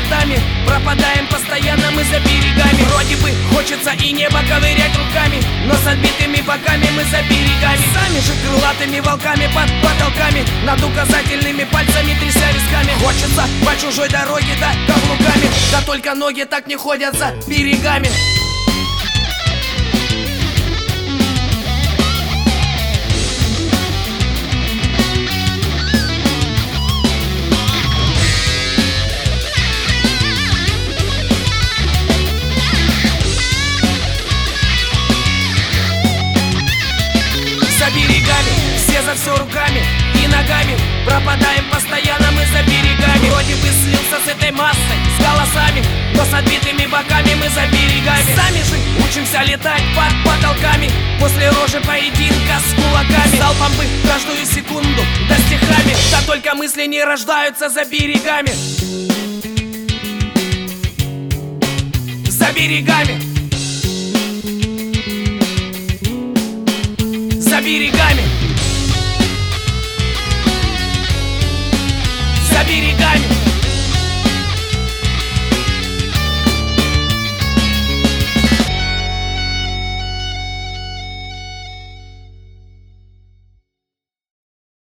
летами, пропадаем постоянно мы за берегами. Вроде бы хочется и небо ковырять руками, но с отбитыми боками мы за берегами. Сами же крылатыми волками под потолками, над указательными пальцами тряся висками. Хочется по чужой дороге, да каблуками, да только ноги так не ходят за берегами. За берегами, все за все руками и ногами, пропадаем постоянно мы за берегами. Вроде бы слился с этой массой, с голосами, но с отбитыми боками мы за берегами. Сами же учимся летать под потолками, после рожи поединка с кулаками. Залпом бы каждую секунду, да стихами, да только мысли не рождаются за берегами. За берегами. За берегами. За берегами.